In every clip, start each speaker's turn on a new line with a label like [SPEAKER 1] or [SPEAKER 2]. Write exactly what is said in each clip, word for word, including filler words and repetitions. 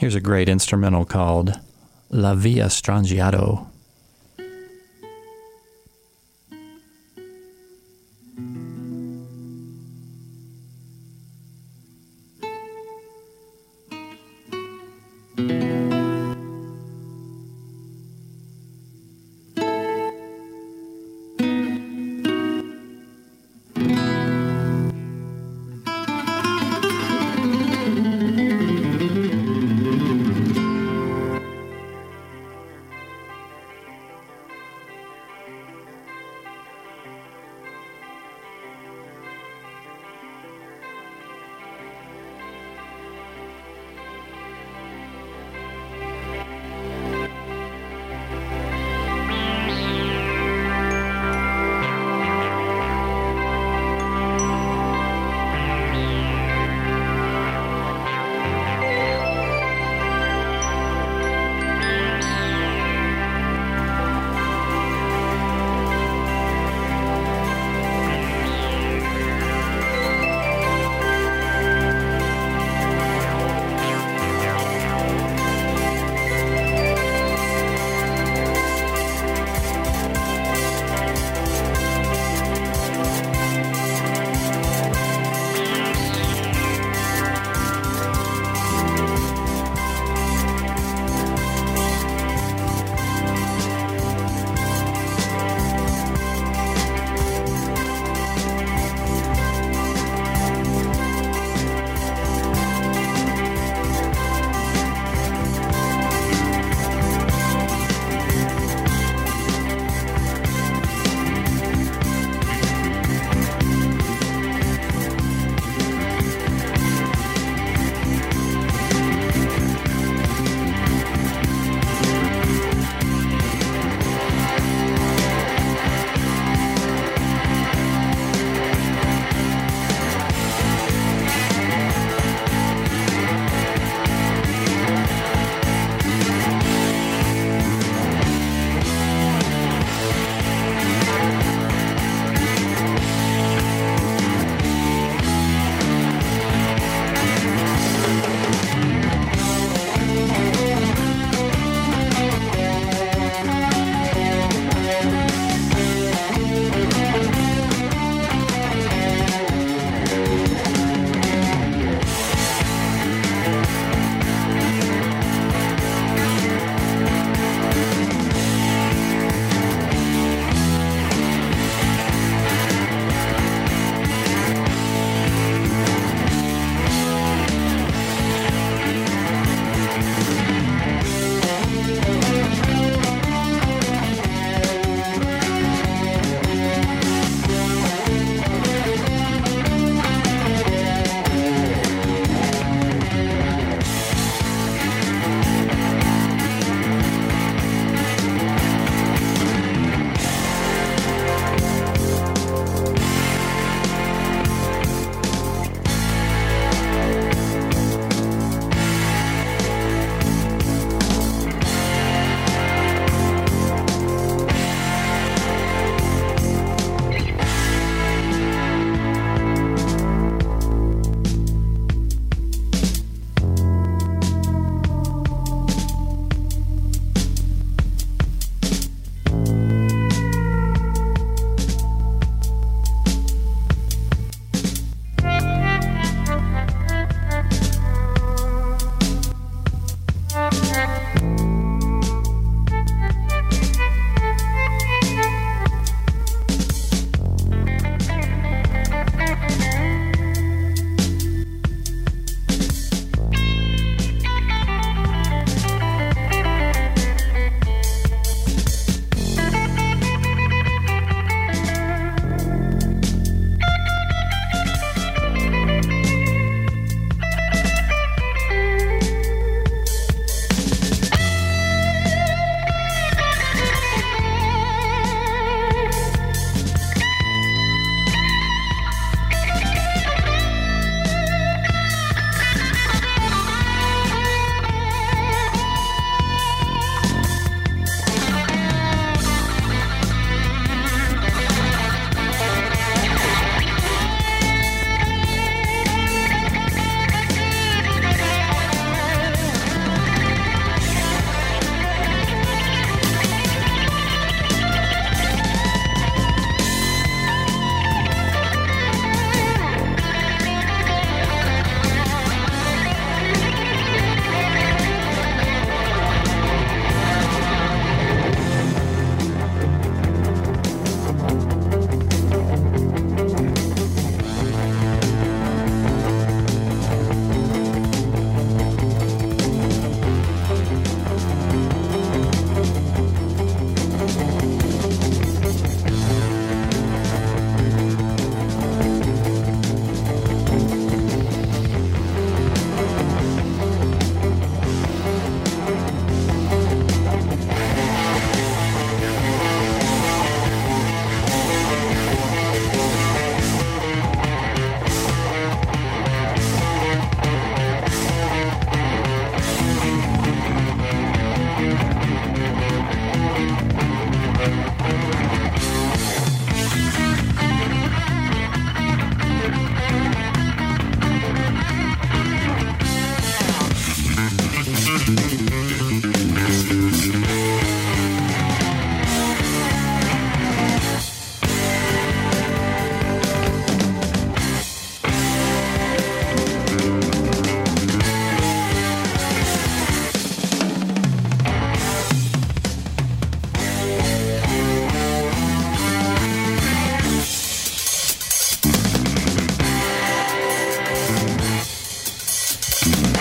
[SPEAKER 1] Here's a great instrumental called La Via Strangiato.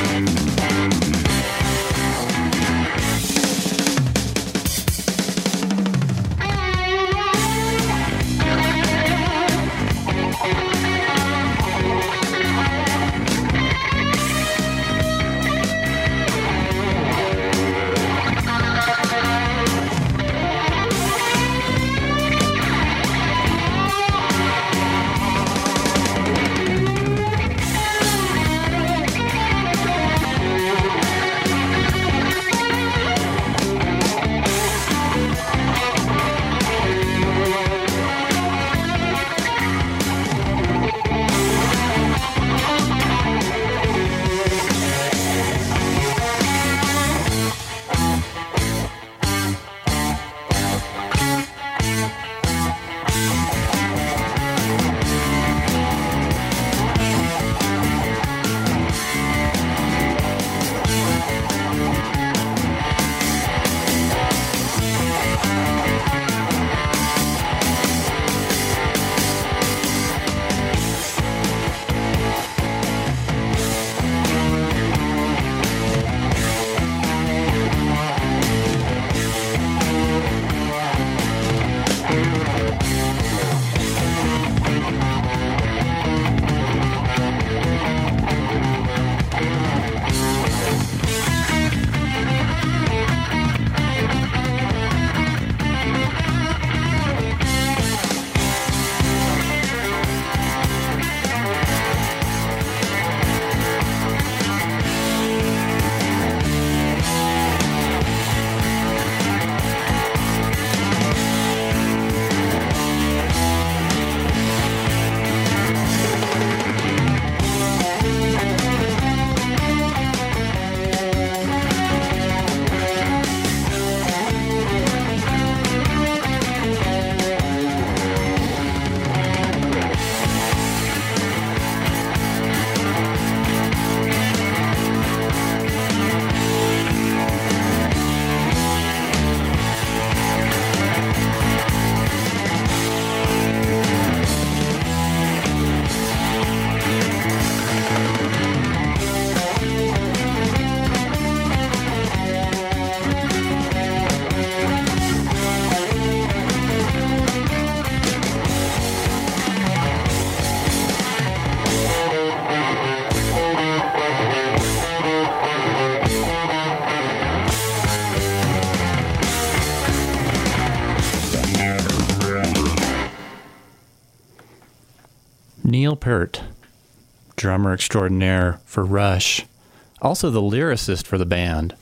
[SPEAKER 1] Neil Peart, drummer extraordinaire for Rush, also the lyricist for the band.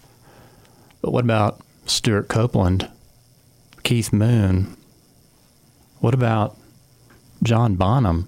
[SPEAKER 1] But what about Stuart Copeland, Keith Moon? What about John Bonham?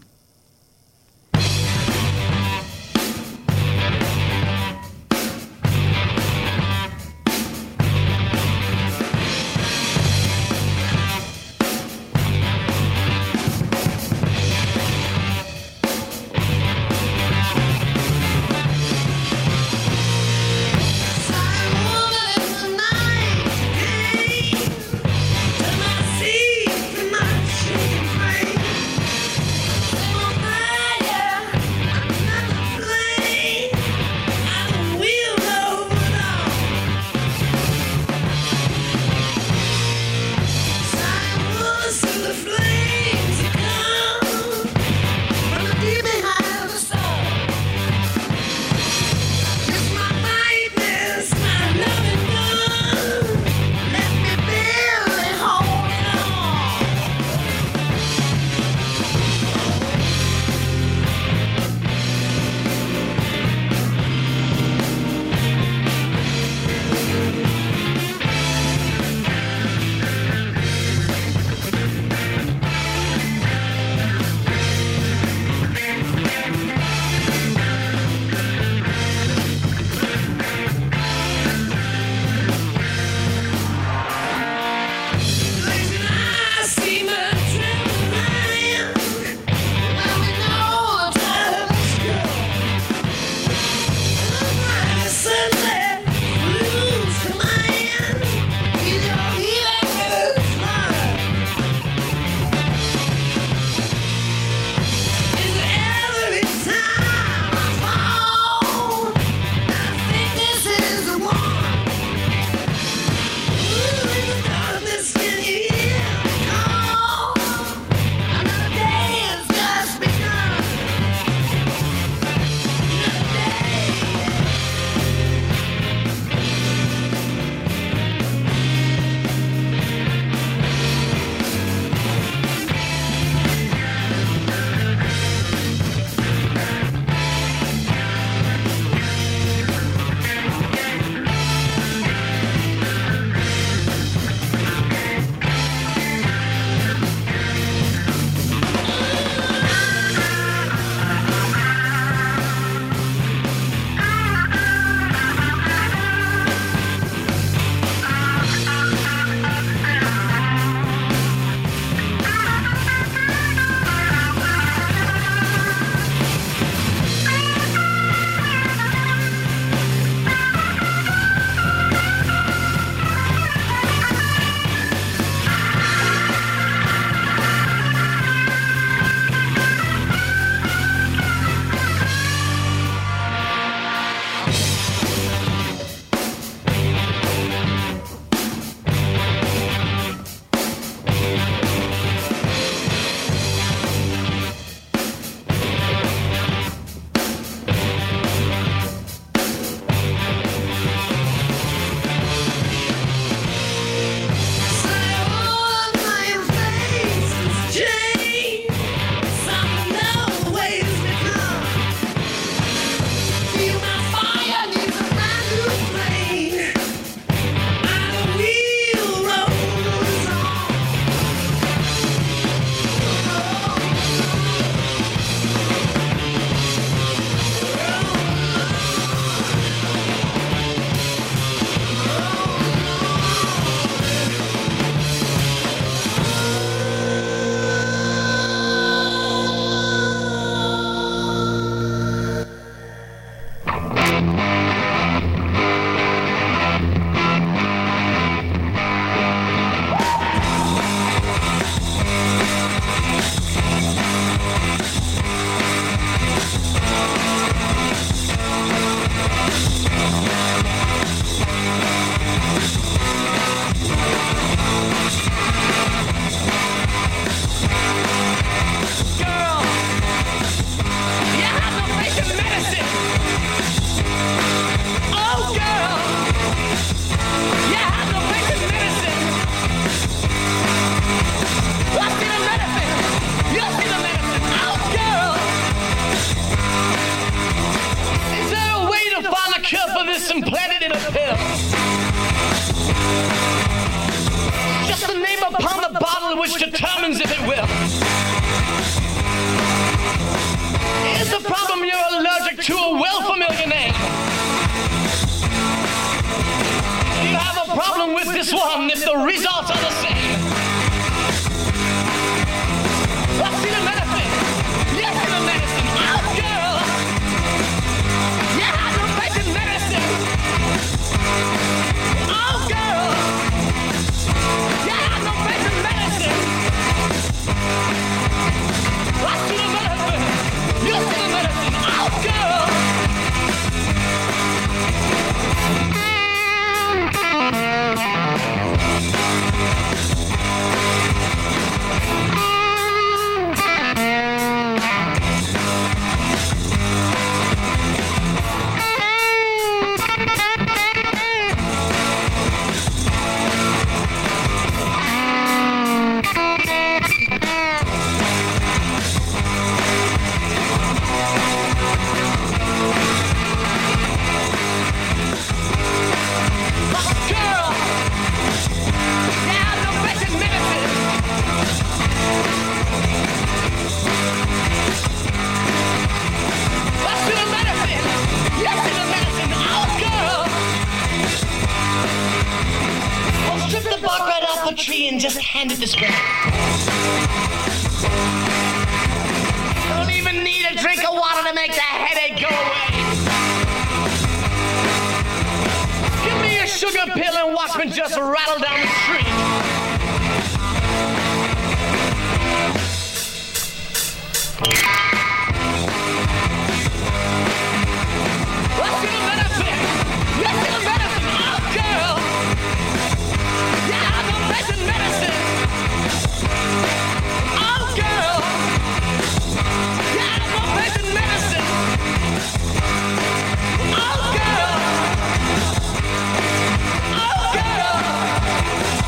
[SPEAKER 2] know this implanted in a pill. Just the name upon the bottle which determines if it will. Is the problem you're allergic to a well-familiar name? You have a problem with this one if the results are the same. I see the medicine. Yes, the medicine. Oh, girl. Yeah, I'm taking medicine. Oh, girl. Yeah, I'm taking medicine. I see the medicine. You see the medicine. Oh, girl. Tree and just hand it to Scrap. Don't even need a drink of water to make the headache go away. Give me a sugar pill and watch me just rattle down the street. Let's see the medicine. Let's see the medicine. Oh, girl. Yeah, I'm taking medicine. Oh, girl. Yeah, I'm taking medicine. Oh, girl. Oh, girl.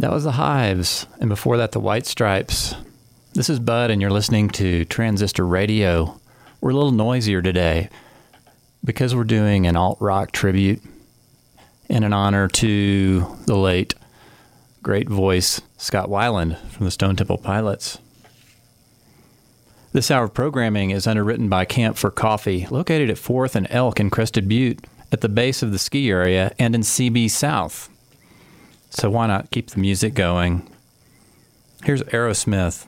[SPEAKER 1] That was the Hives, and before that, the White Stripes. This is Bud, and you're listening to Transistor Radio. We're a little noisier today because we're doing an alt-rock tribute in an honor to the late, great voice, Scott Weiland from the Stone Temple Pilots. This hour of programming is underwritten by Camp for Coffee, located at fourth and Elk in Crested Butte, at the base of the ski area, and in C B South. So why not keep the music going? Here's Aerosmith.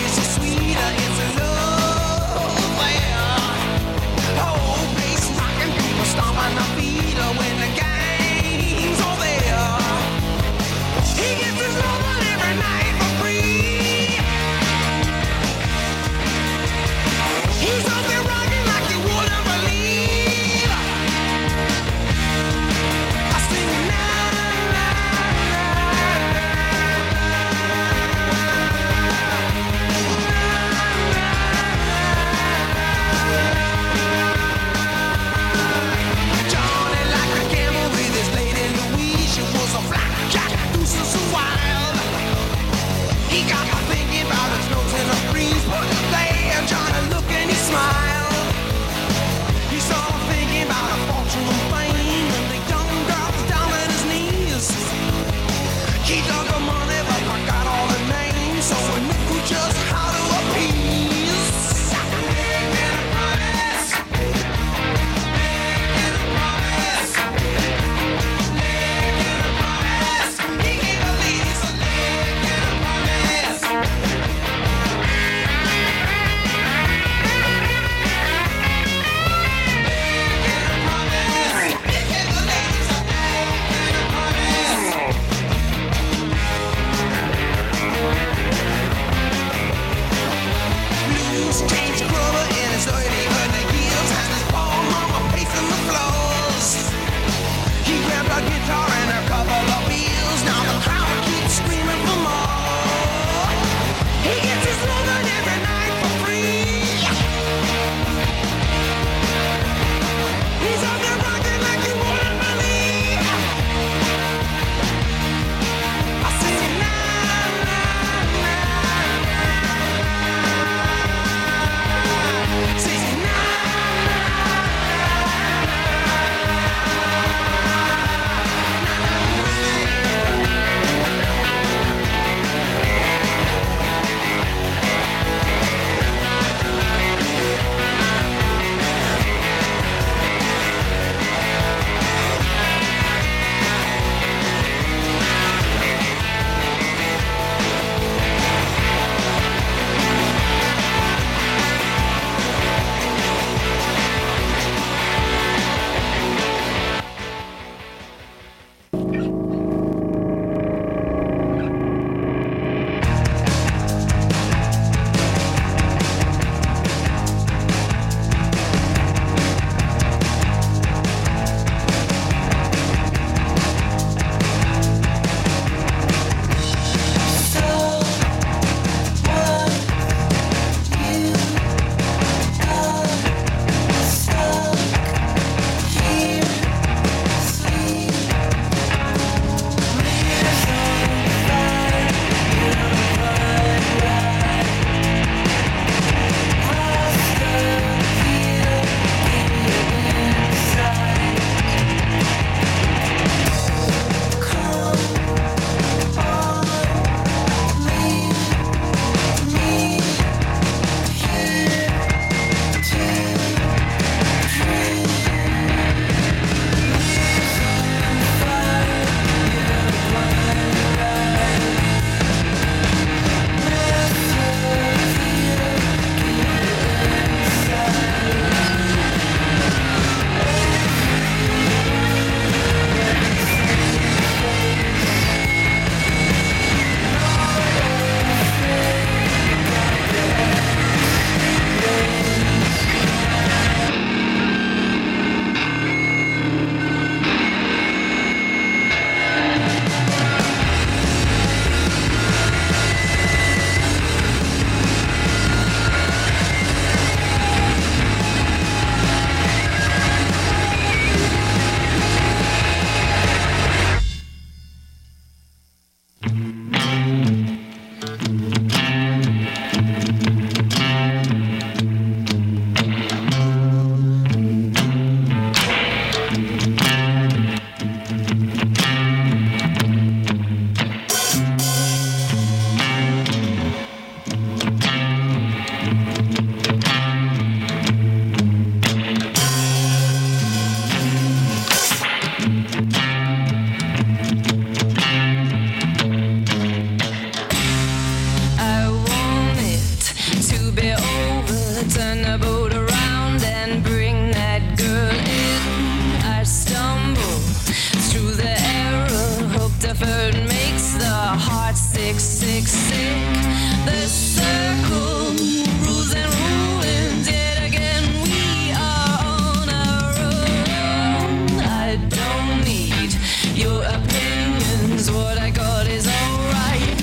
[SPEAKER 3] Oh, bass rockin'. sick, sick, sick. The circle rules and ruins. Yet again, we are on our own. I don't need your opinions. What I got is alright.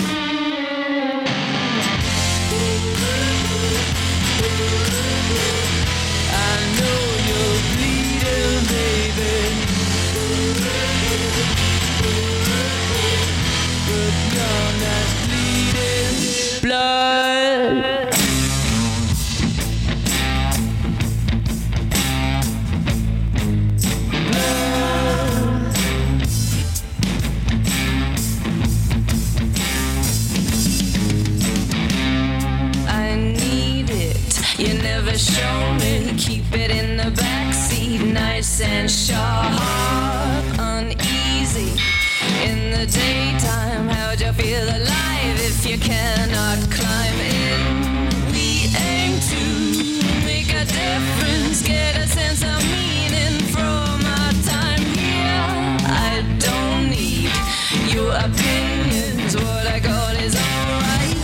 [SPEAKER 3] I know you're bleeding, baby. But you're not bleeding blood. I need it. You never show me. Keep it in the backseat, nice and sharp, uneasy. In the daytime, how'd you feel alive if you cannot climb in? We aim to make a difference, get a sense of meaning from our time here. I don't need your opinions. What I got is alright.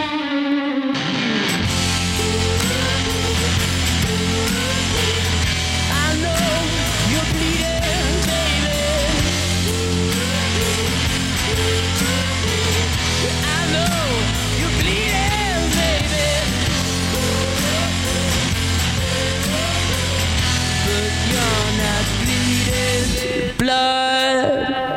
[SPEAKER 3] I know you're bleeding, baby. I know you're bleeding, baby. But you're not bleeding blood.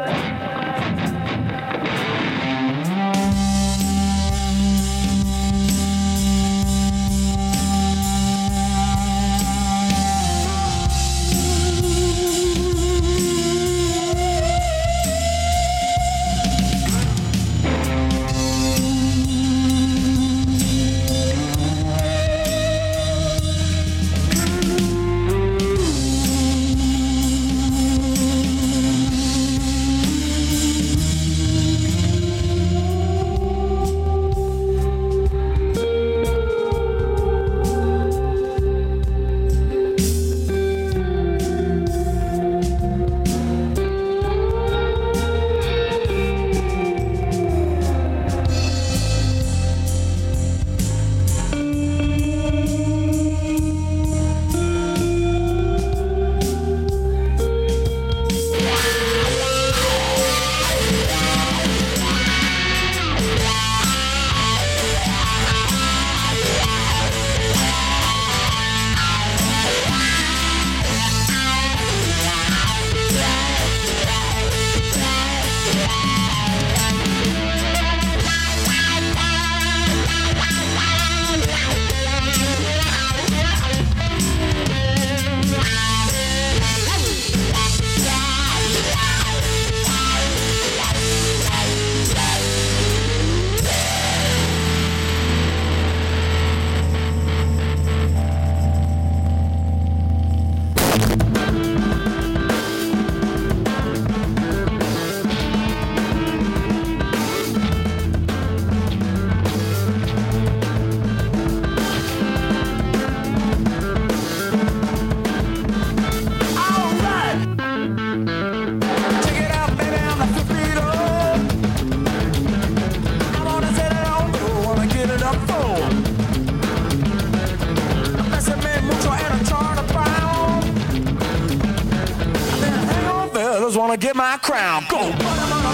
[SPEAKER 4] Wanna get my crown. Go. Rock and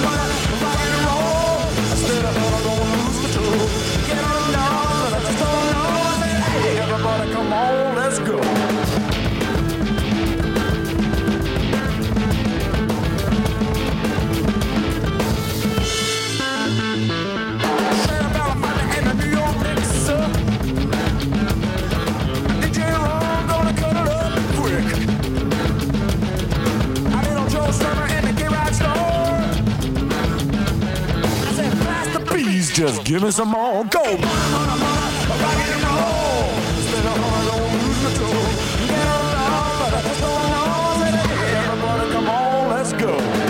[SPEAKER 4] roll. Instead of gonna lose control. Get on down, but I just don't know. Hey, everybody, come on, let's go. Santa Barbara and the New York Knicks. D J Ron gonna cut it up quick. Summer in the garage door. I said, blast the bees, just give me some more. Go! Rock and roll. Instead of gonna lose control. Get along, but I just don't know. Hey, everybody, come on, let's go.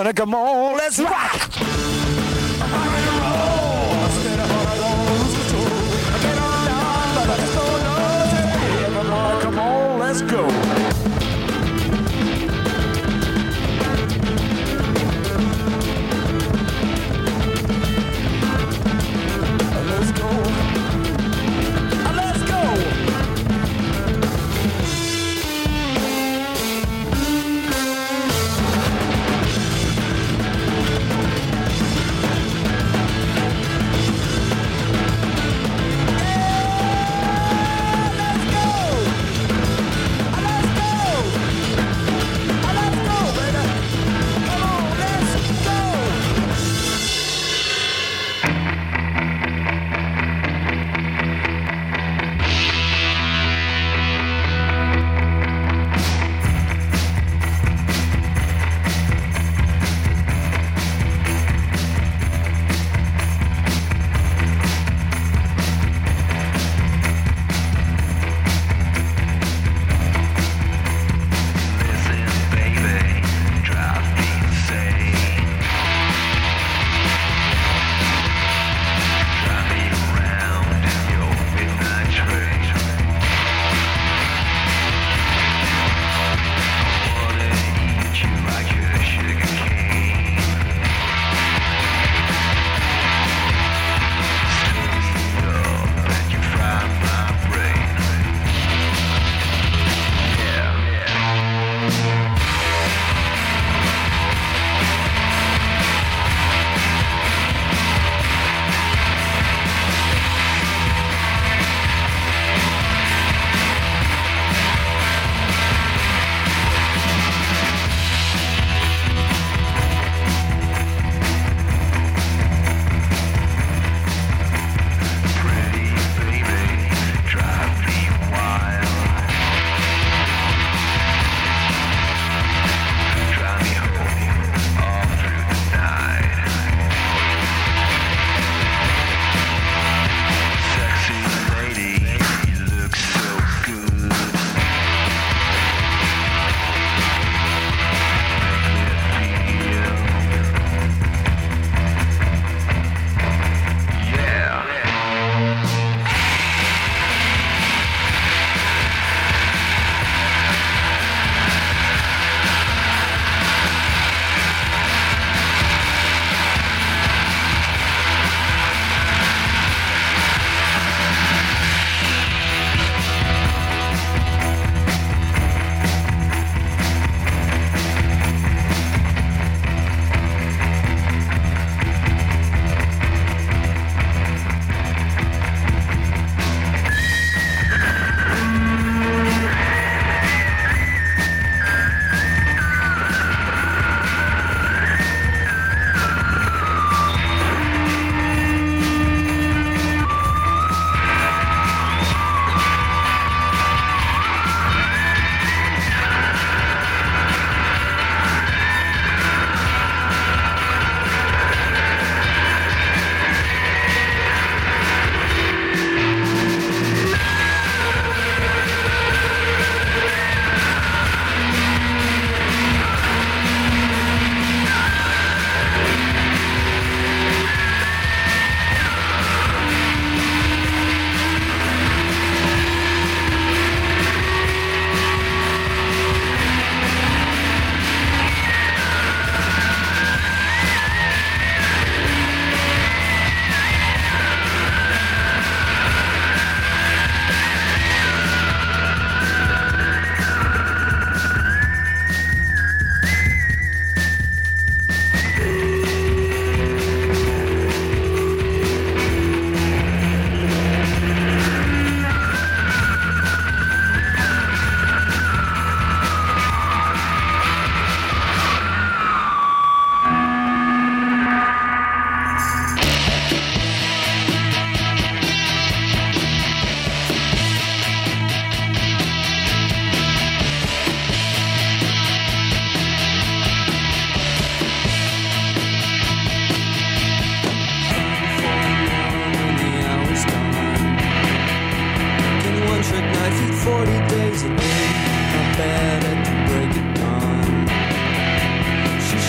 [SPEAKER 4] Everybody come on, let's rock. Rock and roll. Steady heart, don't lose control. Get on down, but let's go, no. Everybody come on, let's go.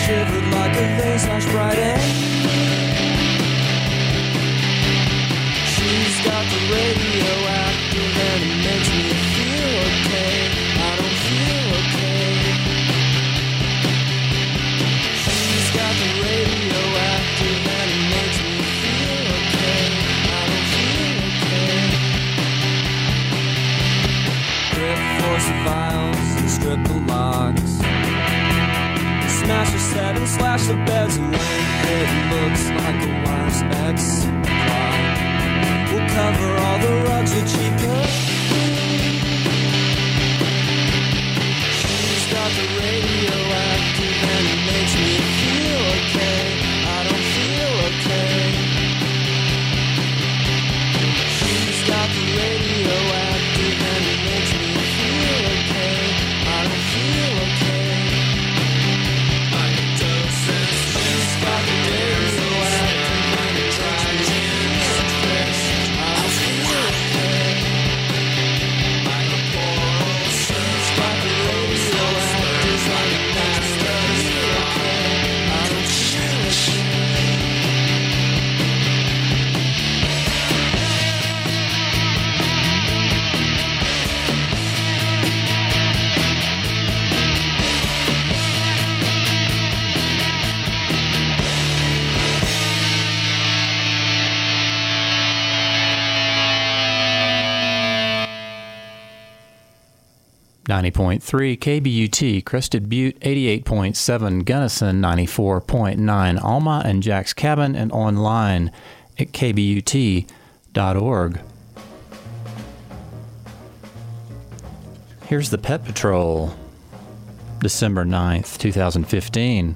[SPEAKER 5] shivered like a vase slash bright end. She's got the radioactive and it makes me feel okay. I don't feel okay. She's got the radioactive and it makes me feel okay. I don't feel okay. Grip force of vials and strip the locks. Smash the seven, slash the beds away. It looks like a wife's ex plot. We'll cover all the rugs with cheap perfume. She's got the radioactive and it makes me feel okay. I don't feel okay. She's got the radioactive and it makes me feel okay. I don't feel okay. She's got the radioactive and it makes me feel okay. I don't feel okay. She's got the radioactive and it makes me feel okay. I don't feel okay.
[SPEAKER 1] ninety point three K B U T, Crested Butte, eighty-eight point seven Gunnison, ninety-four point nine Alma and Jack's Cabin, and online at k b u t dot org. Here's the Pet Patrol, December ninth, twenty fifteen.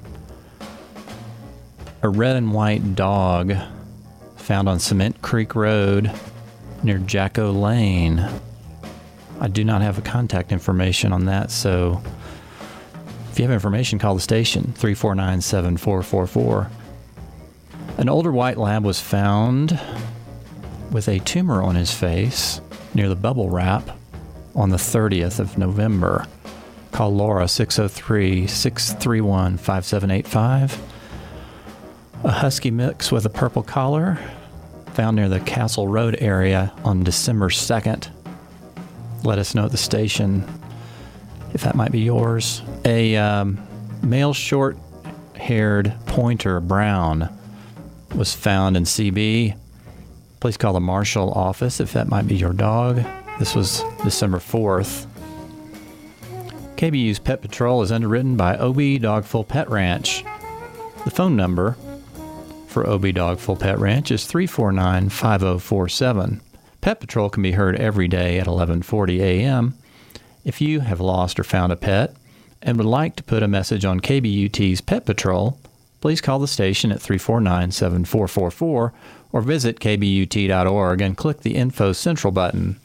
[SPEAKER 1] A red and white dog found on Cement Creek Road near Jacko Lane. I do not have a contact information on that, so if you have information, call the station, three four nine, seven four four four. An older white lab was found with a tumor on his face near the Bubble Wrap on the thirtieth of November. Call Laura, six oh three, six three one, five seven eight five. A husky mix with a purple collar found near the Castle Road area on December second. Let us know at the station if that might be yours. A um, male short-haired pointer brown was found in C B. Please call the marshal office if that might be your dog. This was December fourth. K B U's Pet Patrol is underwritten by O B Dogful Pet Ranch. The phone number for O B Dogful Pet Ranch is three four nine, five oh four seven. Pet Patrol can be heard every day at eleven forty a.m. If you have lost or found a pet and would like to put a message on K B U T's Pet Patrol, please call the station at three four nine, seven four four four or visit k b u t dot org and click the Info Central button.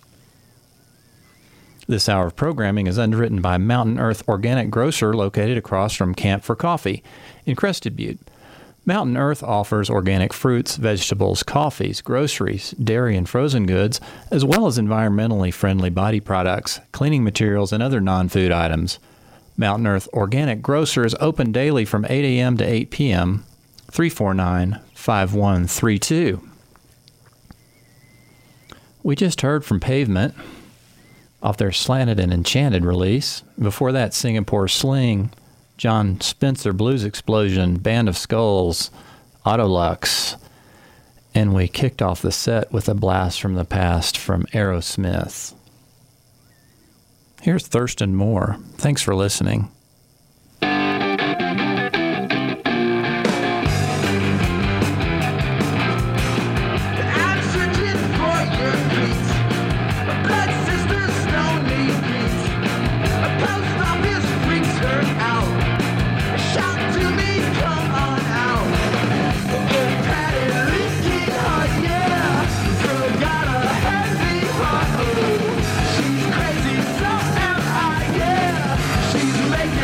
[SPEAKER 1] This hour of programming is underwritten by Mountain Earth Organic Grocer located across from Camp for Coffee in Crested Butte. Mountain Earth offers organic fruits, vegetables, coffees, groceries, dairy and frozen goods, as well as environmentally friendly body products, cleaning materials, and other non-food items. Mountain Earth Organic Grocer is open daily from eight a.m. to eight p.m. three four nine, five one three two. We just heard from Pavement off their Slanted and Enchanted release. Before that, Singapore Sling, John Spencer Blues Explosion, Band of Skulls, Autolux, and we kicked off the set with a blast from the past from Aerosmith. Here's Thurston Moore. Thanks for listening.
[SPEAKER 6] She's crazy, so am I, yeah. She's making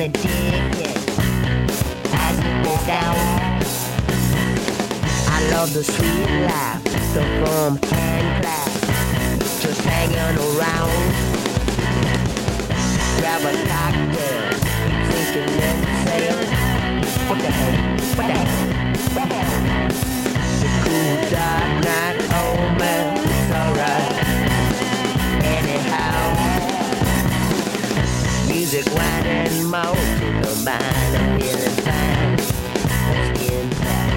[SPEAKER 6] gonna dig it as you go down. I love the sweet laugh, the firm hand clasp, just hanging around. Grab a cocktail, keep thinking then sail. What the hell? What the hell? What the hell? The cool dark night, oh man, it's alright. Anyhow, music winding more to the mind. I'm feeling fine. Let's get inside.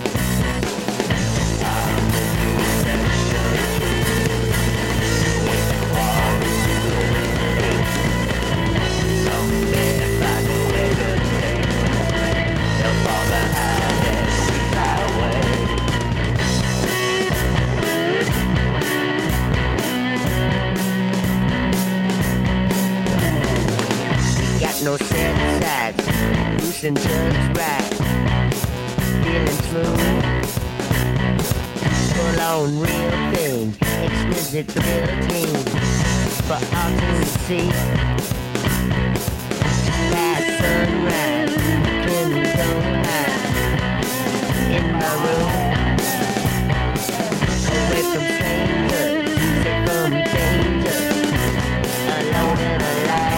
[SPEAKER 6] No set sides, loose and just right. Feeling smooth, full on real thing, exquisite thrill team for all to see. Past sunrise, can go high in my room, away from strangers, music from danger, alone and alive.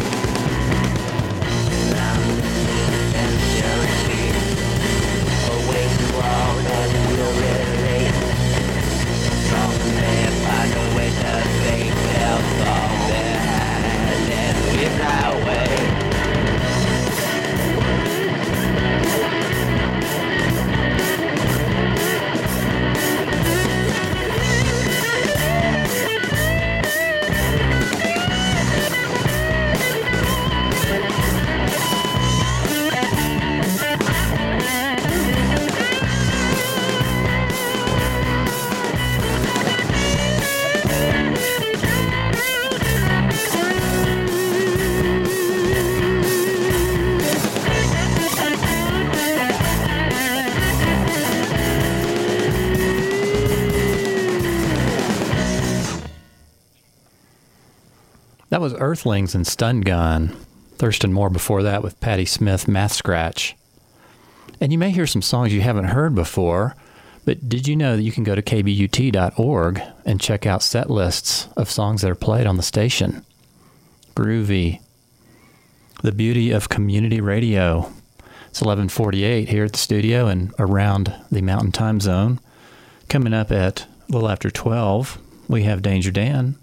[SPEAKER 1] That was Earthlings and Stun Gun. Thurston Moore before that with Patti Smith, Math Scratch. And you may hear some songs you haven't heard before, but did you know that you can go to K B U T dot org and check out set lists of songs that are played on the station? Groovy. The beauty of community radio. It's eleven forty-eight here at the studio and around the Mountain Time Zone. Coming up at a little after twelve, we have Danger Dan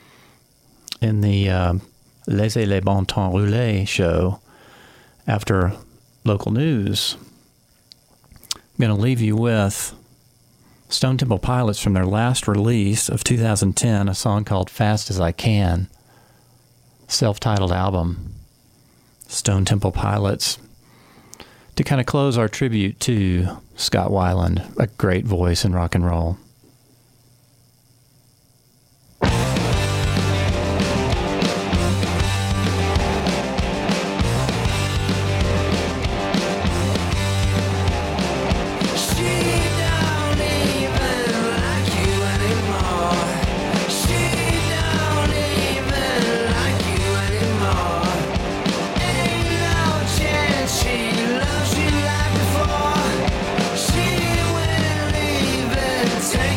[SPEAKER 1] in the uh, Laissez les bon temps rouler show after local news. I'm going to leave you with Stone Temple Pilots from their last release of two thousand ten, a song called Fast As I Can, self-titled album. Stone Temple Pilots. To kind of close our tribute to Scott Weiland, a great voice in rock and roll.
[SPEAKER 7] Take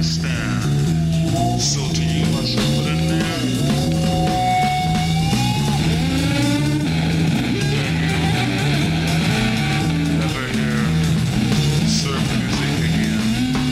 [SPEAKER 7] understand. So to you I shall put an end. Never hear surf music again.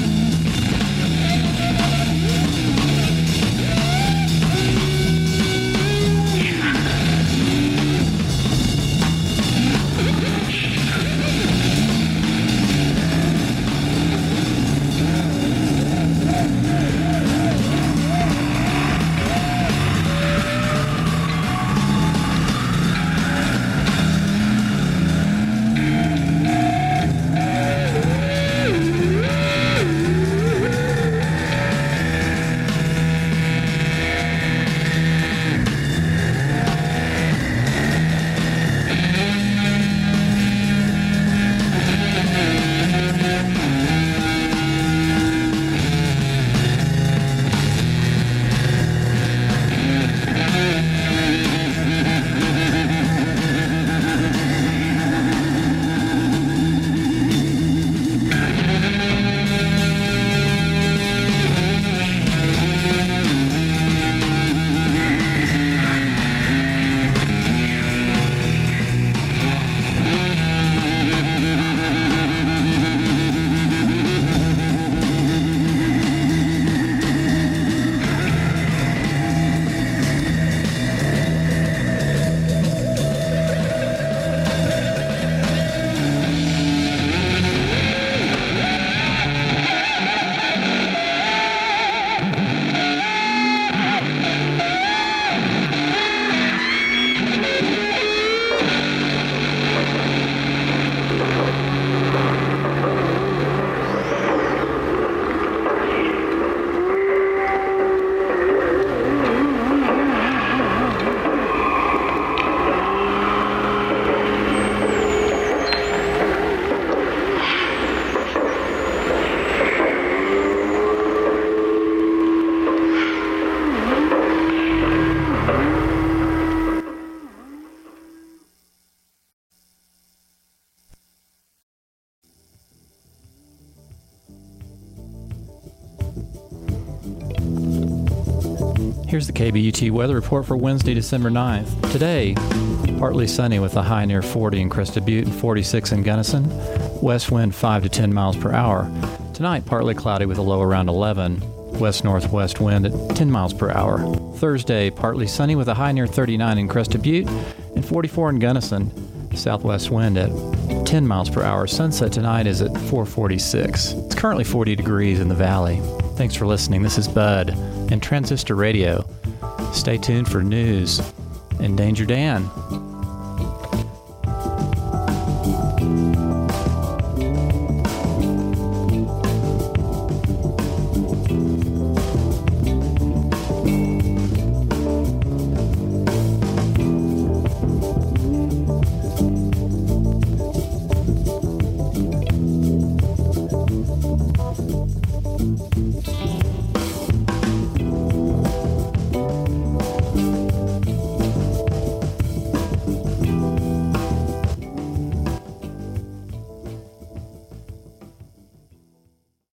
[SPEAKER 1] Here's the K B U T weather report for Wednesday, December ninth. Today, partly sunny with a high near forty in Crested Butte and forty-six in Gunnison. West wind five to ten miles per hour. Tonight, partly cloudy with a low around eleven. West-northwest wind at ten miles per hour. Thursday, partly sunny with a high near thirty-nine in Crested Butte and forty-four in Gunnison. Southwest wind at ten miles per hour. Sunset tonight is at four forty-six. It's currently forty degrees in the valley. Thanks for listening. This is Bud and Transistor Radio. Stay tuned for news and Danger Dan.